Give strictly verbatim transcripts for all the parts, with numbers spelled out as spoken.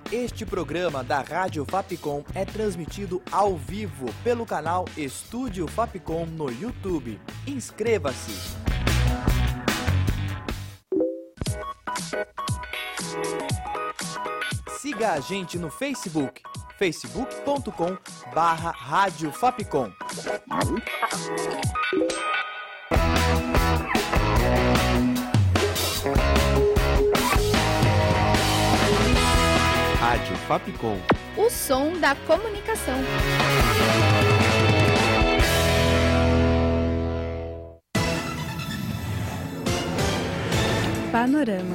Este programa da Rádio Fapcom é transmitido ao vivo pelo canal Estúdio Fapcom no YouTube. Inscreva-se! Siga a gente no Facebook, facebook ponto com barra Rádio Fapcom. Rádio Fapcom. O som da comunicação. Panorama.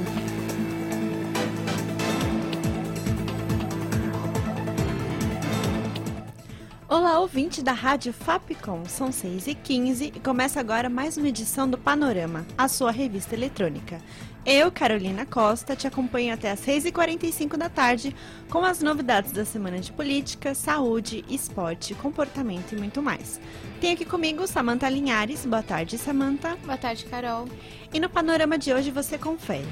Olá, ouvinte da Rádio Fapcom, são seis e quinze e começa agora mais uma edição do Panorama, a sua revista eletrônica. Eu, Carolina Costa, te acompanho até às seis e quarenta e cinco da tarde com as novidades da semana de política, saúde, esporte, comportamento e muito mais. Tem aqui comigo Samantha Linhares. Boa tarde, Samantha. Boa tarde, Carol. E no Panorama de hoje você confere.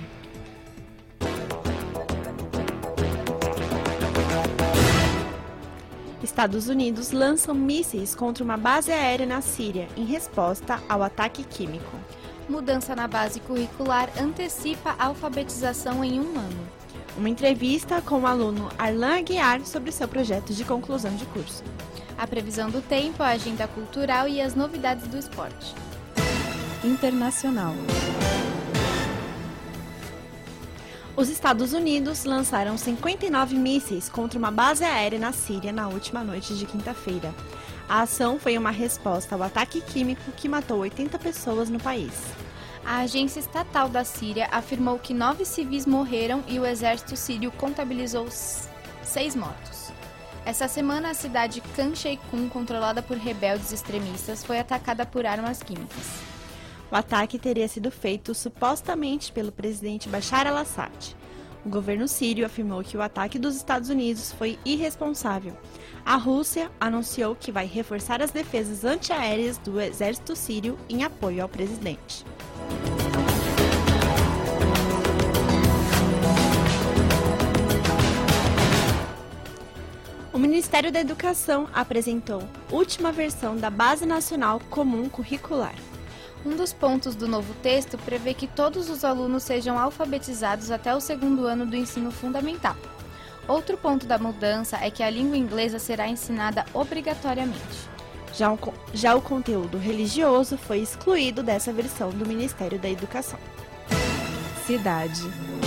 Estados Unidos lançam mísseis contra uma base aérea na Síria em resposta ao ataque químico. Mudança na base curricular antecipa a alfabetização em um ano. Uma entrevista com o aluno Arlan Aguiar sobre seu projeto de conclusão de curso. A previsão do tempo, a agenda cultural e as novidades do esporte. Internacional. Os Estados Unidos lançaram cinquenta e nove mísseis contra uma base aérea na Síria na última noite de quinta-feira. A ação foi uma resposta ao ataque químico que matou oitenta pessoas no país. A agência estatal da Síria afirmou que nove civis morreram e o exército sírio contabilizou seis mortos. Essa semana, a cidade Khan Sheikhoun, controlada por rebeldes extremistas, foi atacada por armas químicas. O ataque teria sido feito supostamente pelo presidente Bashar al-Assad. O governo sírio afirmou que o ataque dos Estados Unidos foi irresponsável. A Rússia anunciou que vai reforçar as defesas antiaéreas do exército sírio em apoio ao presidente. O Ministério da Educação apresentou a última versão da Base Nacional Comum Curricular. Um dos pontos do novo texto prevê que todos os alunos sejam alfabetizados até o segundo ano do ensino fundamental. Outro ponto da mudança é que a língua inglesa será ensinada obrigatoriamente. Já o, já o conteúdo religioso foi excluído dessa versão do Ministério da Educação. Cidade.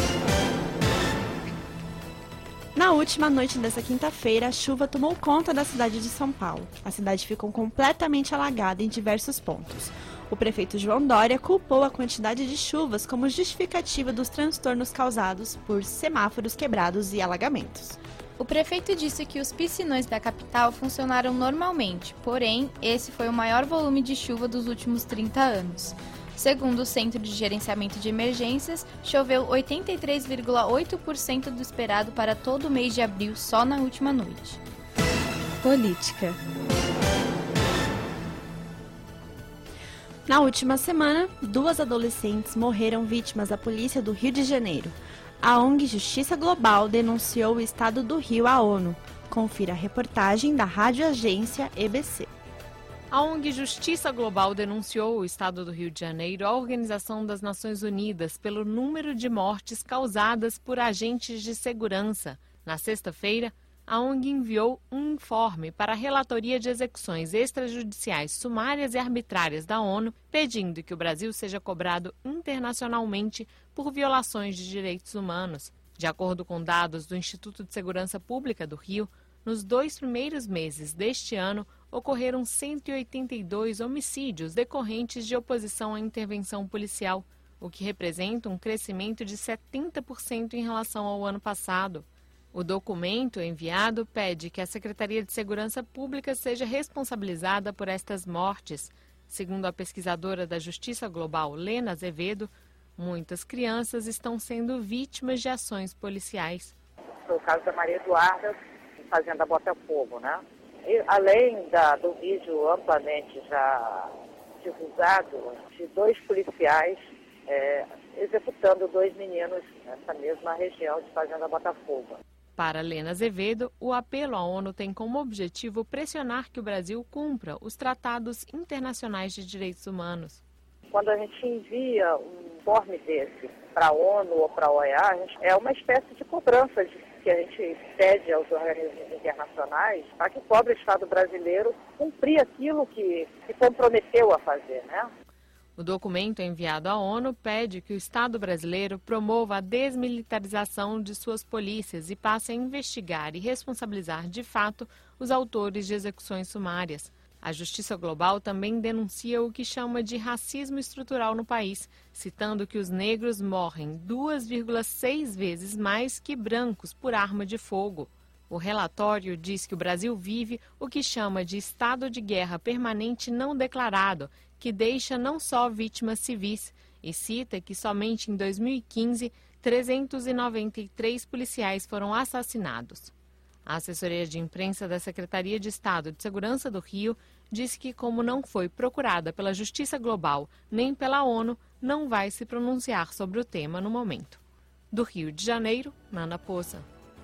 Na última noite dessa quinta-feira, a chuva tomou conta da cidade de São Paulo. A cidade ficou completamente alagada em diversos pontos. O prefeito João Dória culpou a quantidade de chuvas como justificativa dos transtornos causados por semáforos quebrados e alagamentos. O prefeito disse que os piscinões da capital funcionaram normalmente, porém, esse foi o maior volume de chuva dos últimos trinta anos. Segundo o Centro de Gerenciamento de Emergências, choveu oitenta e três vírgula oito por cento do esperado para todo o mês de abril só na última noite. Política. Na última semana, duas adolescentes morreram vítimas da polícia do Rio de Janeiro. A O N G Justiça Global denunciou o estado do Rio à ONU. Confira a reportagem da Rádio Agência E B C. A O N G Justiça Global denunciou o estado do Rio de Janeiro à Organização das Nações Unidas pelo número de mortes causadas por agentes de segurança. Na sexta-feira, a O N G enviou um informe para a Relatoria de Execuções Extrajudiciais Sumárias e Arbitrárias da ONU, pedindo que o Brasil seja cobrado internacionalmente por violações de direitos humanos. De acordo com dados do Instituto de Segurança Pública do Rio, nos dois primeiros meses deste ano, ocorreram cento e oitenta e dois homicídios decorrentes de oposição à intervenção policial, o que representa um crescimento de setenta por cento em relação ao ano passado. O documento enviado pede que a Secretaria de Segurança Pública seja responsabilizada por estas mortes. Segundo a pesquisadora da Justiça Global, Lena Azevedo, muitas crianças estão sendo vítimas de ações policiais. Foi o caso da Maria Eduarda, Fazenda Botafogo, né? E, além da, do vídeo amplamente já divulgado de dois policiais é, executando dois meninos nessa mesma região de Fazenda Botafogo. Para Lena Azevedo, o apelo à ONU tem como objetivo pressionar que o Brasil cumpra os tratados internacionais de direitos humanos. Quando a gente envia um informe desse para a ONU ou para a O E A, a gente, é uma espécie de cobrança de, que a gente pede aos organismos internacionais para que cobre o Estado brasileiro cumprir aquilo que se comprometeu a fazer, né? O documento enviado à ONU pede que o Estado brasileiro promova a desmilitarização de suas polícias e passe a investigar e responsabilizar de fato os autores de execuções sumárias. A Justiça Global também denuncia o que chama de racismo estrutural no país, citando que os negros morrem duas vírgula seis vezes mais que brancos por arma de fogo. O relatório diz que o Brasil vive o que chama de estado de guerra permanente não declarado, que deixa não só vítimas civis, e cita que somente em dois mil e quinze, trezentos e noventa e três policiais foram assassinados. A assessoria de imprensa da Secretaria de Estado de Segurança do Rio disse que, como não foi procurada pela Justiça Global nem pela ONU, não vai se pronunciar sobre o tema no momento. Do Rio de Janeiro, Nana Poça.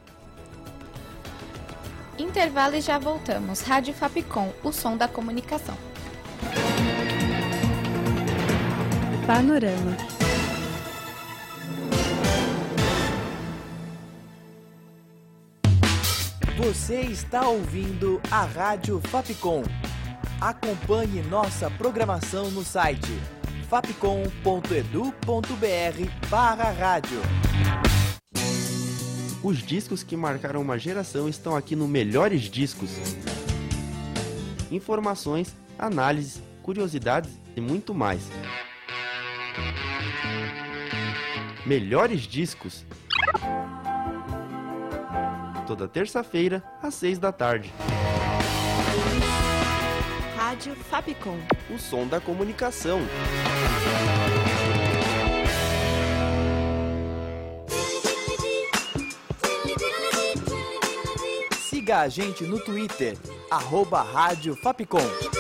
Intervalo e já voltamos. Rádio Fapcom, o som da comunicação. Panorama. Você está ouvindo a Rádio Fapcom. Acompanhe nossa programação no site fapcom ponto edu ponto br barra rádio. Os discos que marcaram uma geração estão aqui no Melhores Discos. Informações, análises, curiosidades e muito mais. Melhores Discos. Toda terça-feira, às seis da tarde. Rádio Fapcom. O som da comunicação. Siga a gente no Twitter, arroba Rádio Fapcom.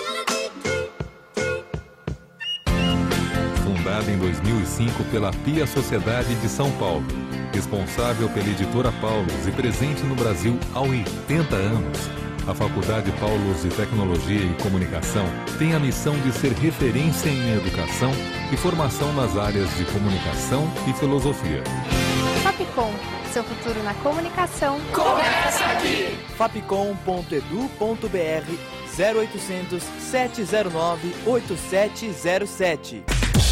Fundada em dois mil e cinco pela Pia Sociedade de São Paulo, responsável pela editora Paulus e presente no Brasil há oitenta anos, a Faculdade Paulus de Tecnologia e Comunicação tem a missão de ser referência em educação e formação nas áreas de comunicação e filosofia. Fapcom, seu futuro na comunicação. Começa aqui! fapcom ponto edu ponto br zero oitocentos, sete zero nove, oito sete zero sete.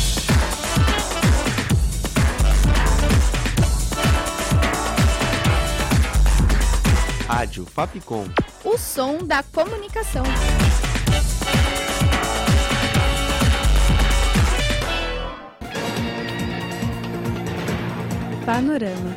Rádio Fapcom. O som da comunicação. Panorama.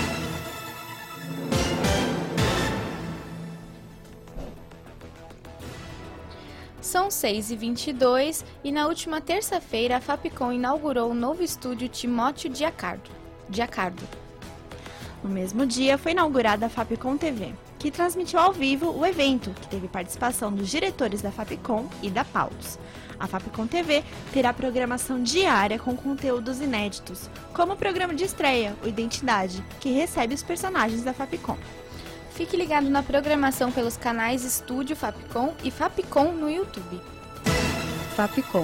São seis e vinte e dois e na última terça-feira a Fapcom inaugurou o novo estúdio Timóteo Giacardo. Giacardo. No mesmo dia foi inaugurada a Fapcom T V, que transmitiu ao vivo o evento, que teve participação dos diretores da Fapcom e da Paulus. A Fapcom T V terá programação diária com conteúdos inéditos, como o programa de estreia, o Identidade, que recebe os personagens da Fapcom. Fique ligado na programação pelos canais Estúdio Fapcom e Fapcom no YouTube. Fapcom.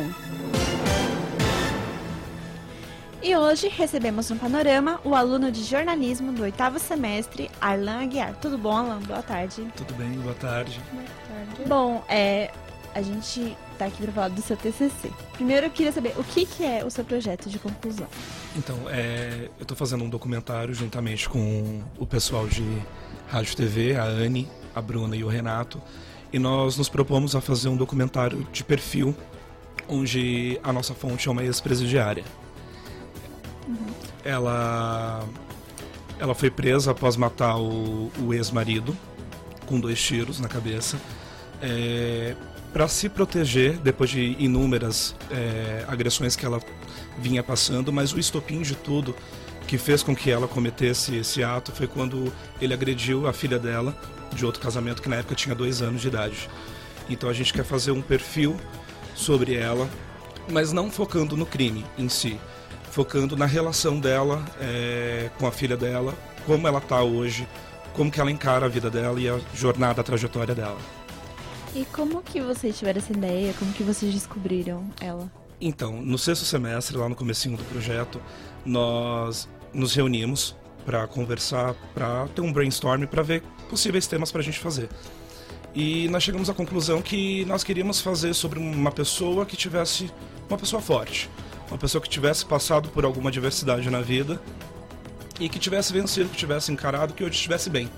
E hoje recebemos no Panorama o aluno de jornalismo do oitavo semestre, Arlan Aguiar. Tudo bom, Arlan? Boa tarde. Tudo bem, boa tarde. Boa tarde. Bom, é, a gente está aqui para falar do seu T C C. Primeiro eu queria saber o que, que é o seu projeto de conclusão. Então, é, eu estou fazendo um documentário juntamente com o pessoal de Rádio e T V, a Anne, a Bruna e o Renato, e nós nos propomos a fazer um documentário de perfil, onde a nossa fonte é uma ex-presidiária. Uhum. Ela, ela foi presa após matar o, o ex-marido, com dois tiros na cabeça, é, para se proteger depois de inúmeras é, agressões que ela vinha passando, mas o estopim de tudo que fez com que ela cometesse esse ato foi quando ele agrediu a filha dela, de outro casamento, que na época tinha dois anos de idade. Então a gente quer fazer um perfil sobre ela, mas não focando no crime em si, focando na relação dela é, com a filha dela, como ela está hoje, como que ela encara a vida dela e a jornada, a trajetória dela. E como que vocês tiveram essa ideia? Como que vocês descobriram ela? Então, no sexto semestre, lá no comecinho do projeto, nós nos reunimos para conversar, para ter um brainstorm, para ver possíveis temas para a gente fazer. E nós chegamos à conclusão que nós queríamos fazer sobre uma pessoa que tivesse, uma pessoa forte, uma pessoa que tivesse passado por alguma adversidade na vida e que tivesse vencido, que tivesse encarado, que hoje estivesse bem.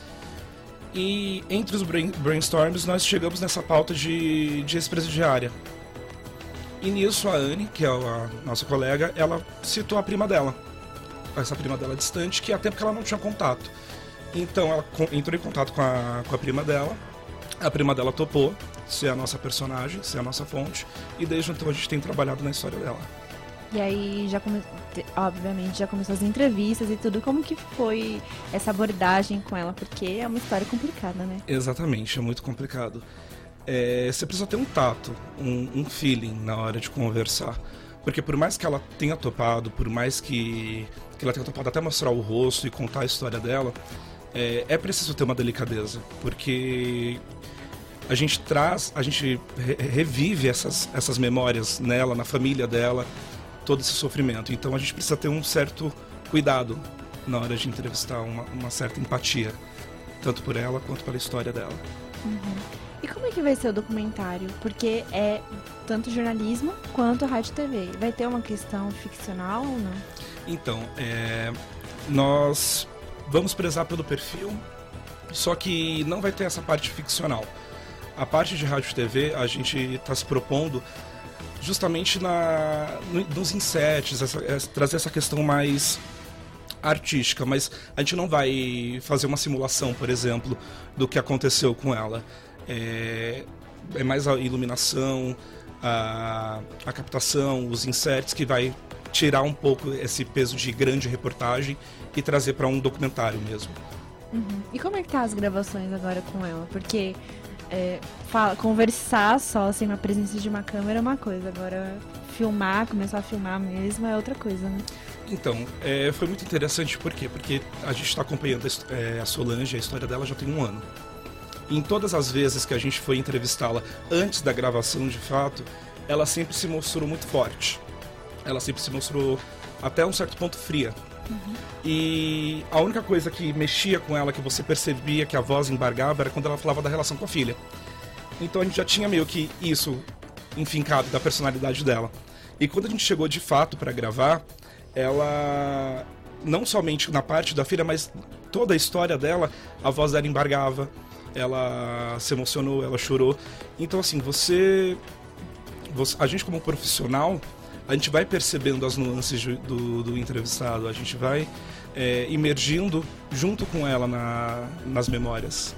E entre os brain, brainstorms nós chegamos nessa pauta de, de ex-presidiária. E nisso a Anne, que é a nossa colega, ela citou a prima dela, essa prima dela distante, que até porque ela não tinha contato. Então ela entrou em contato com a, com a prima dela, a prima dela topou ser a nossa personagem, ser a nossa fonte, e desde então a gente tem trabalhado na história dela. E aí, já come... obviamente, já começou as entrevistas e tudo. Como que foi essa abordagem com ela? Porque é uma história complicada, né? Exatamente, é muito complicado. É, você precisa ter um tato, um, um feeling na hora de conversar. Porque por mais que ela tenha topado, por mais que, que ela tenha topado até mostrar o rosto e contar a história dela, é, é preciso ter uma delicadeza. Porque a gente traz, a gente re revive essas, essas memórias nela, na família dela, todo esse sofrimento. Então a gente precisa ter um certo cuidado na hora de entrevistar, uma, uma certa empatia, tanto por ela quanto pela história dela. Uhum. E como é que vai ser o documentário? Porque é tanto jornalismo quanto rádio e T V. Vai ter uma questão ficcional ou não? Então, é, nós vamos prezar pelo perfil, só que não vai ter essa parte ficcional. A parte de rádio e T V, a gente está se propondo justamente na, no, nos insets, essa, essa, trazer essa questão mais artística, mas a gente não vai fazer uma simulação, por exemplo, do que aconteceu com ela. É, é mais a iluminação, a, a captação, os inserts que vai tirar um pouco esse peso de grande reportagem e trazer para um documentário mesmo. Uhum. E como é que tá as gravações agora com ela? Porque é, fala, conversar só sem a presença de uma câmera é uma coisa, agora filmar, começar a filmar mesmo é outra coisa, né? Então, é, foi muito interessante, por quê? Porque a gente está acompanhando é, a Solange, a história dela já tem um ano. Em todas as vezes que a gente foi entrevistá-la antes da gravação, de fato, ela sempre se mostrou muito forte. Ela sempre se mostrou até um certo ponto fria. Uhum. E a única coisa que mexia com ela, que você percebia que a voz embargava, era quando ela falava da relação com a filha. Então a gente já tinha meio que isso enfincado da personalidade dela. E quando a gente chegou de fato para gravar, ela, não somente na parte da filha, mas toda a história dela, a voz dela embargava. Ela se emocionou, ela chorou. Então, assim, você, você... A gente, como profissional, a gente vai percebendo as nuances do, do entrevistado. A gente vai é, imergindo junto com ela na, nas memórias.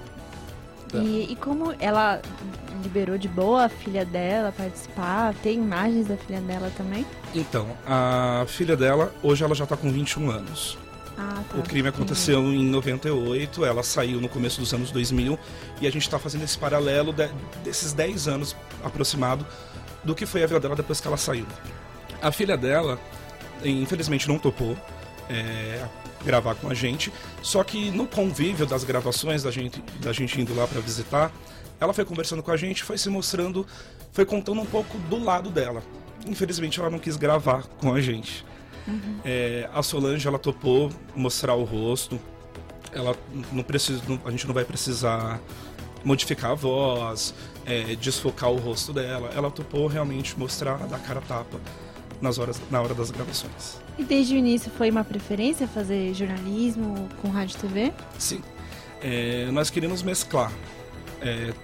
E, e como ela liberou de boa a filha dela participar? Tem imagens da filha dela também? Então, a filha dela, hoje ela já está com vinte e um anos. Ah, tá. O crime aconteceu uhum. em noventa e oito, ela saiu no começo dos anos dois mil e a gente está fazendo esse paralelo de, desses dez anos aproximado do que foi a vida dela depois que ela saiu. A filha dela, infelizmente, não topou é, gravar com a gente, só que no convívio das gravações, da gente, da gente indo lá para visitar, ela foi conversando com a gente, foi se mostrando, foi contando um pouco do lado dela. Infelizmente, ela não quis gravar com a gente. Uhum. É, a Solange, ela topou mostrar o rosto. Ela não precisa, não, a gente não vai precisar modificar a voz, é, desfocar o rosto dela. Ela topou realmente mostrar, dar cara a tapa nas horas, na hora das gravações. E desde o início foi uma preferência fazer jornalismo com rádio e T V? Sim. É, nós queríamos mesclar é,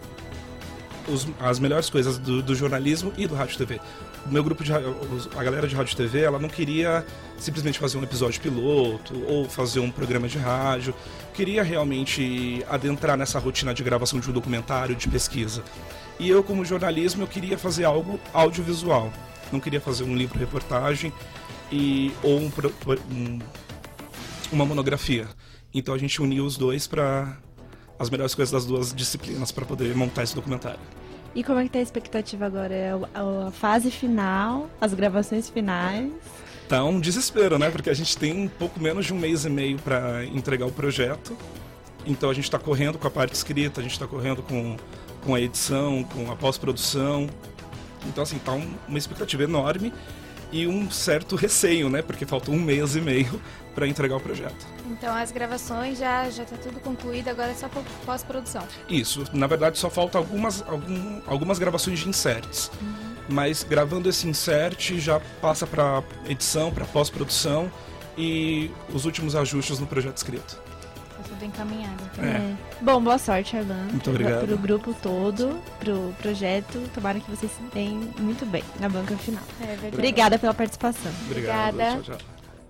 os, as melhores coisas do, do jornalismo e do rádio e T V. O meu grupo de a galera de rádio e T V, ela não queria simplesmente fazer um episódio piloto ou fazer um programa de rádio, queria realmente adentrar nessa rotina de gravação de um documentário, de pesquisa. E eu, como jornalismo, eu queria fazer algo audiovisual, não queria fazer um livro-reportagem e ou um, um, uma monografia. Então a gente uniu os dois para as melhores coisas das duas disciplinas para poder montar esse documentário. E como é que tá a expectativa agora? É a fase final, as gravações finais? Tá um desespero, né? Porque a gente tem um pouco menos de um mês e meio para entregar o projeto Então a gente está correndo com a parte escrita, a gente está correndo com, com a edição, com a pós-produção. Então assim, tá um, uma expectativa enorme e um certo receio, né? Porque falta um mês e meio para entregar o projeto. Então as gravações já já está tudo concluído, agora é só pós-produção. Isso, na verdade só falta algumas, algum, algumas gravações de inserts. Uhum. Mas gravando esse insert já passa para edição, para pós-produção e os últimos ajustes no projeto escrito. Tá tudo encaminhado. É. É. Bom, boa sorte, Arlan. Muito obrigado. Pro grupo todo, pro projeto. Tomara que vocês se deem muito bem na banca final. É verdade. Obrigada pela participação. Obrigado. Obrigada. Tchau, tchau.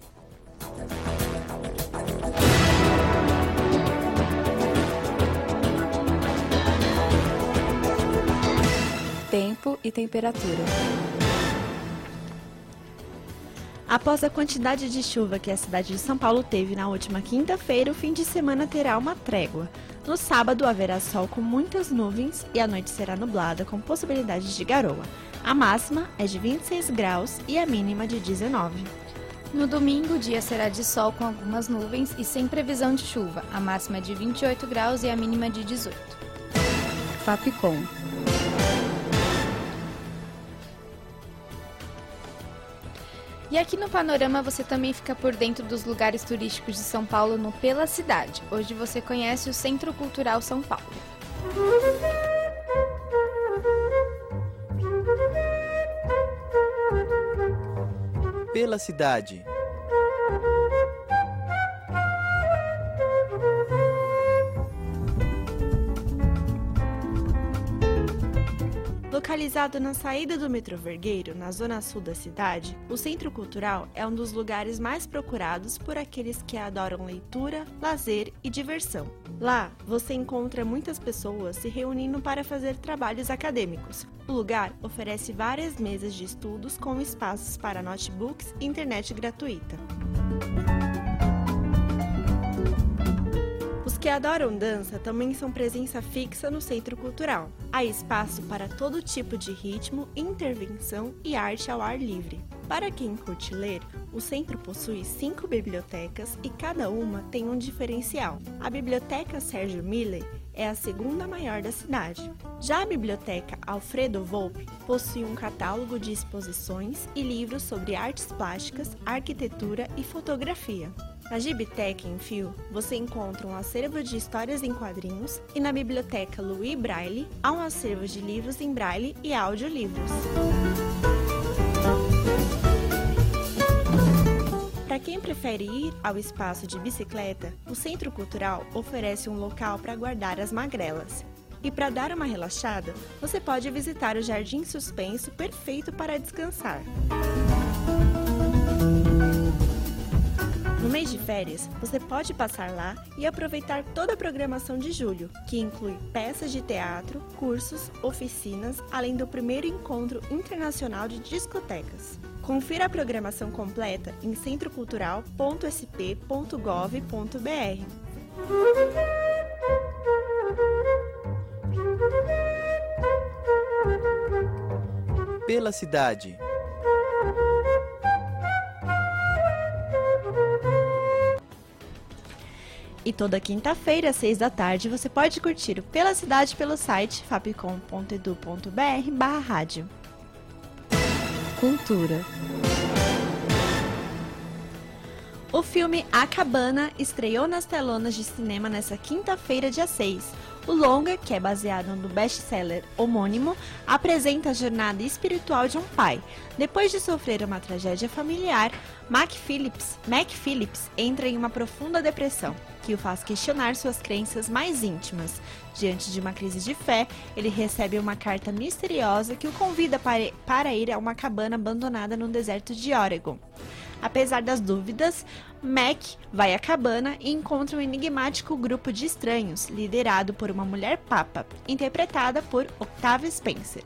Tempo e temperatura. Após a quantidade de chuva que a cidade de São Paulo teve na última quinta-feira, o fim de semana terá uma trégua. No sábado haverá sol com muitas nuvens e a noite será nublada com possibilidade de garoa. A máxima é de vinte e seis graus e a mínima de dezenove. No domingo, o dia será de sol com algumas nuvens e sem previsão de chuva. A máxima é de vinte e oito graus e a mínima de dezoito. Fapcom. E aqui no Panorama você também fica por dentro dos lugares turísticos de São Paulo no Pela Cidade. Hoje você conhece o Centro Cultural São Paulo. Pela Cidade. Localizado na saída do metrô Vergueiro, na zona sul da cidade, o Centro Cultural é um dos lugares mais procurados por aqueles que adoram leitura, lazer e diversão. Lá, você encontra muitas pessoas se reunindo para fazer trabalhos acadêmicos. O lugar oferece várias mesas de estudos com espaços para notebooks e internet gratuita. Os que adoram dança também são presença fixa no Centro Cultural. Há espaço para todo tipo de ritmo, intervenção e arte ao ar livre. Para quem curte ler, o centro possui cinco bibliotecas e cada uma tem um diferencial. A Biblioteca Sérgio Miller é a segunda maior da cidade. Já a Biblioteca Alfredo Volpi possui um catálogo de exposições e livros sobre artes plásticas, arquitetura e fotografia. Na Gibitec em Fio, você encontra um acervo de histórias em quadrinhos e na Biblioteca Louis Braille há um acervo de livros em braille e audiolivros. Para quem prefere ir ao espaço de bicicleta, o Centro Cultural oferece um local para guardar as magrelas. E para dar uma relaxada, você pode visitar o Jardim Suspenso, perfeito para descansar. No mês de férias, você pode passar lá e aproveitar toda a programação de julho, que inclui peças de teatro, cursos, oficinas, além do primeiro encontro internacional de discotecas. Confira a programação completa em centro cultural ponto s p ponto gov ponto b r. Pela Cidade. E toda quinta-feira, às seis da tarde, você pode curtir o Pela Cidade pelo site fapcom ponto edu ponto b r barra rádio. Cultura. O filme A Cabana estreou nas telonas de cinema nesta quinta-feira, dia seis. O longa, que é baseado no best-seller homônimo, apresenta a jornada espiritual de um pai. Depois de sofrer uma tragédia familiar, Mac Phillips, Mac Phillips entra em uma profunda depressão, que o faz questionar suas crenças mais íntimas. Diante de uma crise de fé, ele recebe uma carta misteriosa que o convida para, para ir a uma cabana abandonada no deserto de Oregon. Apesar das dúvidas, Mac vai à cabana e encontra um enigmático grupo de estranhos, liderado por uma mulher papa, interpretada por Octavia Spencer.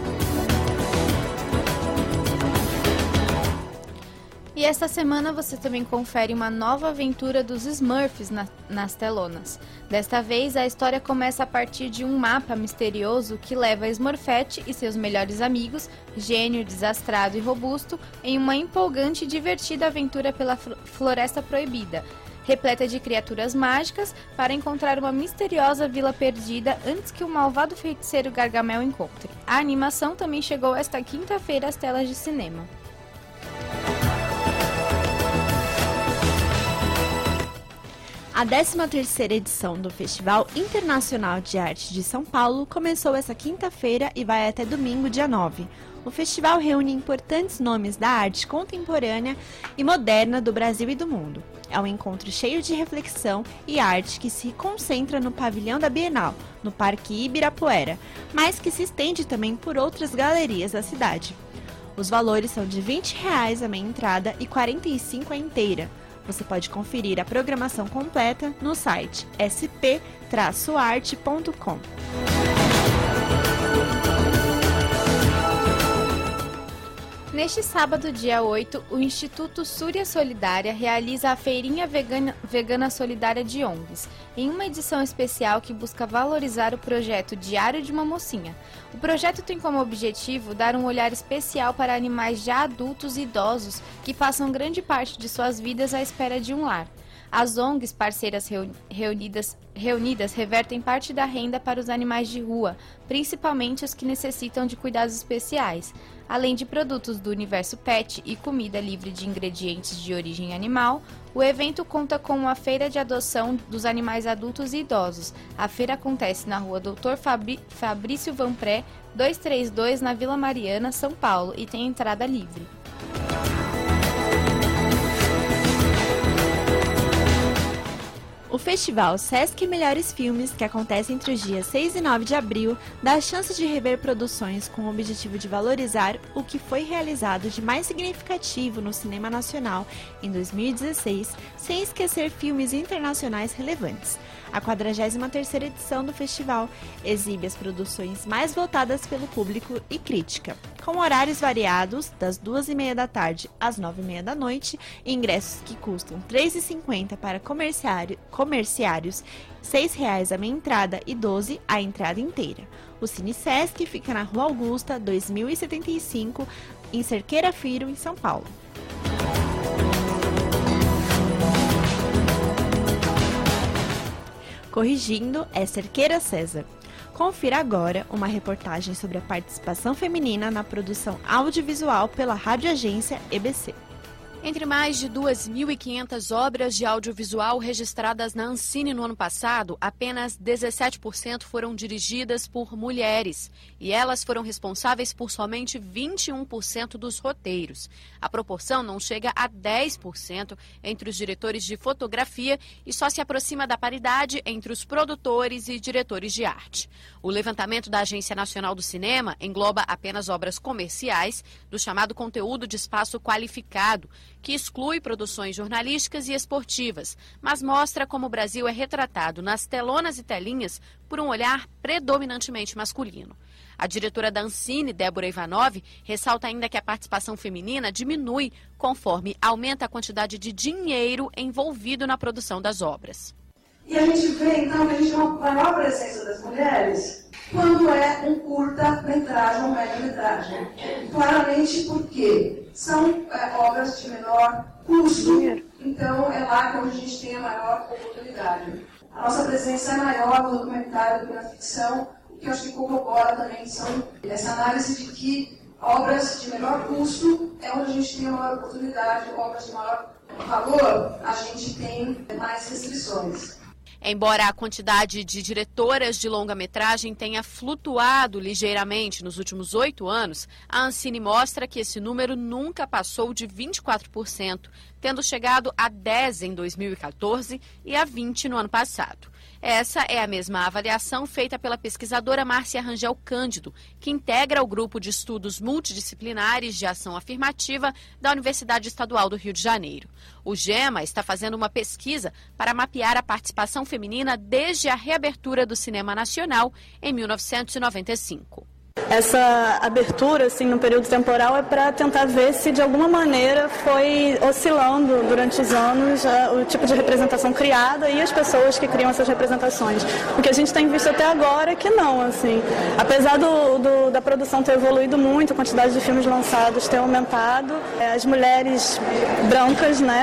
E esta semana você também confere uma nova aventura dos Smurfs na, nas telonas. Desta vez, a história começa a partir de um mapa misterioso que leva Smurfette e seus melhores amigos, gênio, desastrado e robusto, em uma empolgante e divertida aventura pela Floresta Proibida. repleta de criaturas mágicas, para encontrar uma misteriosa vila perdida antes que o malvado feiticeiro Gargamel encontre. A animação também chegou esta quinta-feira às telas de cinema. A décima terceira edição do Festival Internacional de Arte de São Paulo começou essa quinta-feira e vai até domingo, dia nove. O festival reúne importantes nomes da arte contemporânea e moderna do Brasil e do mundo. É um encontro cheio de reflexão e arte que se concentra no pavilhão da Bienal, no Parque Ibirapuera, mas que se estende também por outras galerias da cidade. Os valores são de vinte reais a meia entrada e quarenta e cinco reais a inteira. Você pode conferir a programação completa no site s p traço arte ponto com. Neste sábado, dia oito, o Instituto Súria Solidária realiza a Feirinha Vegana, Vegana Solidária de O N Gs, em uma edição especial que busca valorizar o projeto Diário de uma Mocinha. O projeto tem como objetivo dar um olhar especial para animais já adultos e idosos que passam grande parte de suas vidas à espera de um lar. As O N Gs parceiras reunidas, reunidas revertem parte da renda para os animais de rua, principalmente os que necessitam de cuidados especiais. Além de produtos do universo pet e comida livre de ingredientes de origem animal, o evento conta com uma feira de adoção dos animais adultos e idosos. A feira acontece na rua doutor Fabri- Fabrício Vanpré, duzentos e trinta e dois, na Vila Mariana, São Paulo, e tem entrada livre. O festival Sesc Melhores Filmes, que acontece entre os dias seis e nove de abril, dá a chance de rever produções com o objetivo de valorizar o que foi realizado de mais significativo no cinema nacional em dois mil e dezesseis, sem esquecer filmes internacionais relevantes. A quadragésima terceira edição do festival exibe as produções mais votadas pelo público e crítica, com horários variados das duas e meia da tarde às nove e meia da noite, ingressos que custam três reais e cinquenta centavos para comerciário, comerciários, seis reais a meia entrada e doze reais a entrada inteira. O Cine Sesc fica na Rua Augusta, dois mil e setenta e cinco, em Cerqueira Firo, em São Paulo. Corrigindo, é Cerqueira César. Confira agora uma reportagem sobre a participação feminina na produção audiovisual pela Rádio Agência E B C. Entre mais de duas mil e quinhentas obras de audiovisual registradas na Ancine no ano passado, apenas dezessete por cento foram dirigidas por mulheres. E elas foram responsáveis por somente vinte e um por cento dos roteiros. A proporção não chega a dez por cento entre os diretores de fotografia e só se aproxima da paridade entre os produtores e diretores de arte. O levantamento da Agência Nacional do Cinema engloba apenas obras comerciais do chamado conteúdo de espaço qualificado, que exclui produções jornalísticas e esportivas, mas mostra como o Brasil é retratado nas telonas e telinhas por um olhar predominantemente masculino. A diretora da Ancine, Débora Ivanov, ressalta ainda que a participação feminina diminui conforme aumenta a quantidade de dinheiro envolvido na produção das obras. E a gente vê, então, que a gente tem uma maior presença das mulheres quando é um curta-metragem ou um média-metragem. Claramente porque são é, obras de menor custo, então é lá que a gente tem a maior oportunidade. A nossa presença é maior no documentário do que na ficção, o que eu acho que corrobora também são essa análise de que obras de menor custo é onde a gente tem a maior oportunidade, obras de maior valor, a gente tem mais restrições. Embora a quantidade de diretoras de longa-metragem tenha flutuado ligeiramente nos últimos oito anos, a Ancine mostra que esse número nunca passou de vinte e quatro por cento, tendo chegado a dez por cento em dois mil e quatorze e a vinte por cento no ano passado. Essa é a mesma avaliação feita pela pesquisadora Márcia Rangel Cândido, que integra o grupo de estudos multidisciplinares de ação afirmativa da Universidade Estadual do Rio de Janeiro. O GEMA está fazendo uma pesquisa para mapear a participação feminina desde a reabertura do cinema nacional em mil novecentos e noventa e cinco. Essa abertura, assim, no período temporal é para tentar ver se de alguma maneira foi oscilando durante os anos uh, o tipo de representação criada e as pessoas que criam essas representações. O que a gente tem visto até agora é que não, assim, apesar do, do, da produção ter evoluído muito, a quantidade de filmes lançados ter aumentado, é, as mulheres brancas, né,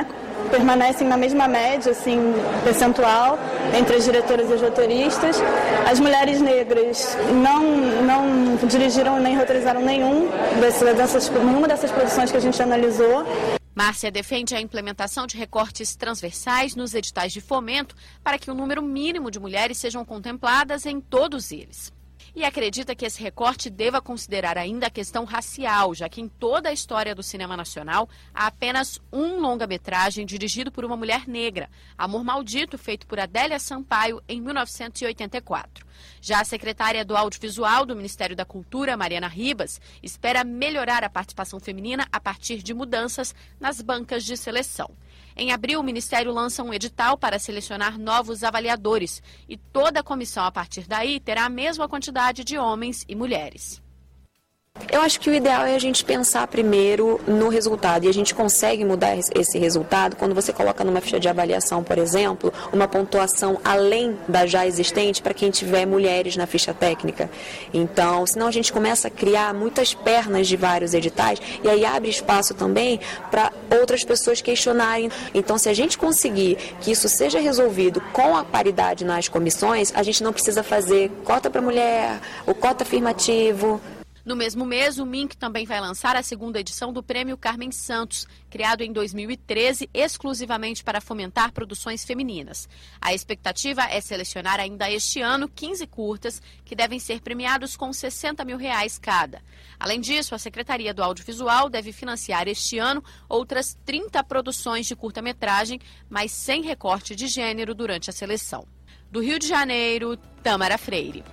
permanecem na mesma média, assim, percentual, entre as diretoras e as roteiristas. As mulheres negras não, não dirigiram nem roteirizaram nenhum dessas, nenhuma dessas produções que a gente analisou. Márcia defende a implementação de recortes transversais nos editais de fomento para que o número mínimo de mulheres sejam contempladas em todos eles. E acredita que esse recorte deva considerar ainda a questão racial, já que em toda a história do cinema nacional há apenas um longa-metragem dirigido por uma mulher negra, Amor Maldito, feito por Adélia Sampaio em mil novecentos e oitenta e quatro. Já a secretária do Audiovisual do Ministério da Cultura, Mariana Ribas, espera melhorar a participação feminina a partir de mudanças nas bancas de seleção. Em abril, o Ministério lança um edital para selecionar novos avaliadores e toda a comissão, a partir daí, terá a mesma quantidade de homens e mulheres. Eu acho que o ideal é a gente pensar primeiro no resultado, e a gente consegue mudar esse resultado quando você coloca numa ficha de avaliação, por exemplo, uma pontuação além da já existente para quem tiver mulheres na ficha técnica. Então, senão a gente começa a criar muitas pernas de vários editais e aí abre espaço também para outras pessoas questionarem. Então, se a gente conseguir que isso seja resolvido com a paridade nas comissões, a gente não precisa fazer cota para mulher, o cota afirmativo. No mesmo mês, o M I N C também vai lançar a segunda edição do Prêmio Carmen Santos, criado em dois mil e treze exclusivamente para fomentar produções femininas. A expectativa é selecionar ainda este ano quinze curtas, que devem ser premiados com sessenta mil reais cada. Além disso, a Secretaria do Audiovisual deve financiar este ano outras trinta produções de curta-metragem, mas sem recorte de gênero durante a seleção. Do Rio de Janeiro, Tâmara Freire.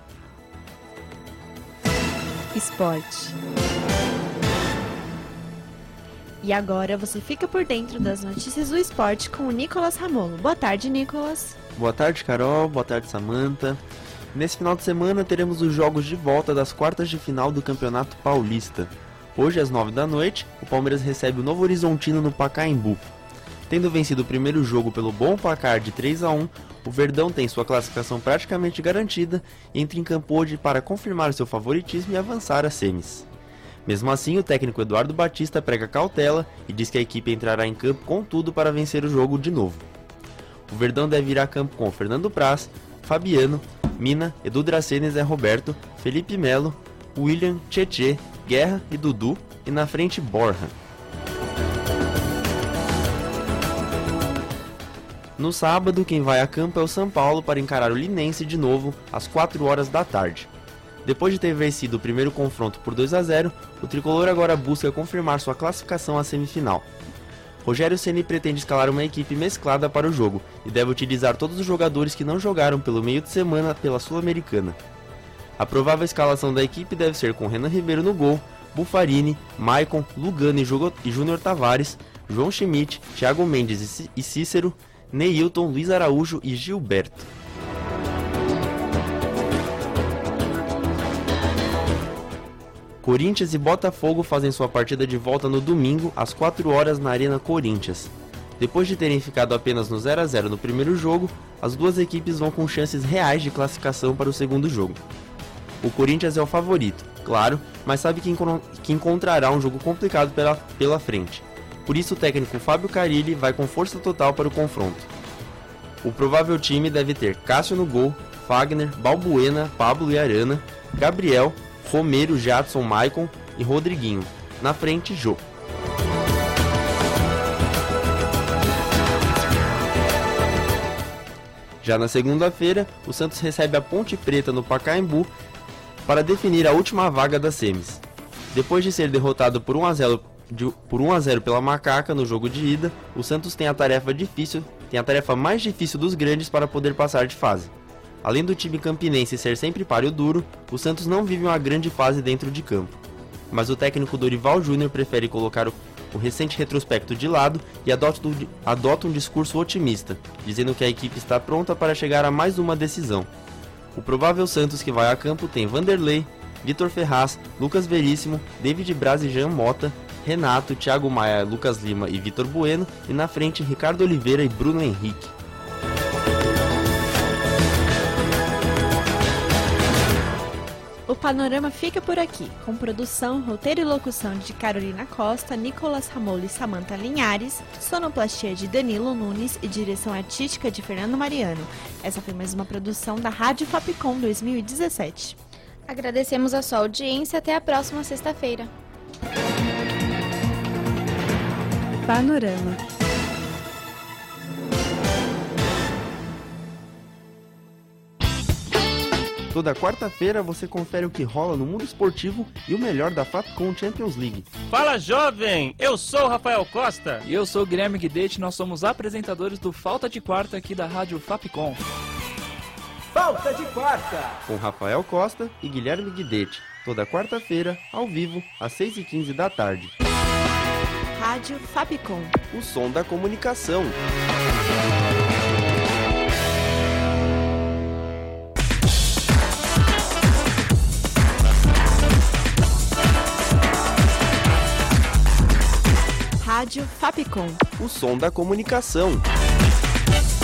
Esporte. E agora você fica por dentro das notícias do esporte com o Nicolas Ramolo. Boa tarde, Nicolas. Boa tarde, Carol. Boa tarde, Samantha. Nesse final de semana teremos os jogos de volta das quartas de final do Campeonato Paulista. Hoje, às nove da noite, o Palmeiras recebe o Novo Horizontino no Pacaembu. Tendo vencido o primeiro jogo pelo bom placar de três a um, o Verdão tem sua classificação praticamente garantida e entra em campo hoje para confirmar seu favoritismo e avançar às semis. Mesmo assim, o técnico Eduardo Batista prega cautela e diz que a equipe entrará em campo com tudo para vencer o jogo de novo. O Verdão deve ir a campo com Fernando Praz, Fabiano, Mina, Edu Dracena e Zé Roberto, Felipe Melo, William, Tietê, Guerra e Dudu, e na frente Borja. No sábado, quem vai a campo é o São Paulo para encarar o Linense de novo às quatro horas da tarde. Depois de ter vencido o primeiro confronto por dois a zero, o tricolor agora busca confirmar sua classificação à semifinal. Rogério Ceni pretende escalar uma equipe mesclada para o jogo e deve utilizar todos os jogadores que não jogaram pelo meio de semana pela Sul-Americana. A provável escalação da equipe deve ser com Renan Ribeiro no gol, Buffarini, Maicon, Lugano e Júnior Tavares, João Schmidt, Thiago Mendes e Cícero, Neilton, Luiz Araújo e Gilberto. Corinthians e Botafogo fazem sua partida de volta no domingo, às quatro horas na Arena Corinthians. Depois de terem ficado apenas no zero a zero no primeiro jogo, as duas equipes vão com chances reais de classificação para o segundo jogo. O Corinthians é o favorito, claro, mas sabe que, enco- que encontrará um jogo complicado pela, pela frente. Por isso o técnico Fábio Carilli vai com força total para o confronto. O provável time deve ter Cássio no gol, Fagner, Balbuena, Pablo e Arana, Gabriel, Romero, Jadson, Maicon e Rodriguinho. Na frente, Jô. Já na segunda-feira, o Santos recebe a Ponte Preta no Pacaembu para definir a última vaga das semis. Depois de ser derrotado por um a zero De, por um a zero pela Macaca no jogo de ida, o Santos tem a tarefa difícil, tem a tarefa mais difícil dos grandes para poder passar de fase. Além do time campinense ser sempre páreo duro, o Santos não vive uma grande fase dentro de campo. Mas o técnico Dorival Júnior prefere colocar o, o recente retrospecto de lado e adota, adota um discurso otimista, dizendo que a equipe está pronta para chegar a mais uma decisão. O provável Santos que vai a campo tem Vanderlei, Vitor Ferraz, Lucas Veríssimo, David Braz e Jean Mota, Renato, Thiago Maia, Lucas Lima e Vitor Bueno, e na frente Ricardo Oliveira e Bruno Henrique. O Panorama fica por aqui, com produção, roteiro e locução de Carolina Costa, Nicolas Ramolo e Samantha Linhares, sonoplastia de Danilo Nunes e direção artística de Fernando Mariano. Essa foi mais uma produção da Rádio Fapcom dois mil e dezessete. Agradecemos a sua audiência. Até a próxima sexta-feira. Panorama. Toda quarta-feira você confere o que rola no mundo esportivo e o melhor da Fapcom Champions League. Fala, jovem! Eu sou o Rafael Costa. E eu sou o Guilherme Guidetti. Nós somos apresentadores do Falta de Quarta aqui da Rádio Fapcom. Falta de Quarta! Com Rafael Costa e Guilherme Guidetti. Toda quarta-feira, ao vivo, às seis e quinze da tarde. Rádio Fapcom. O som da comunicação. Rádio Fapcom. O som da comunicação.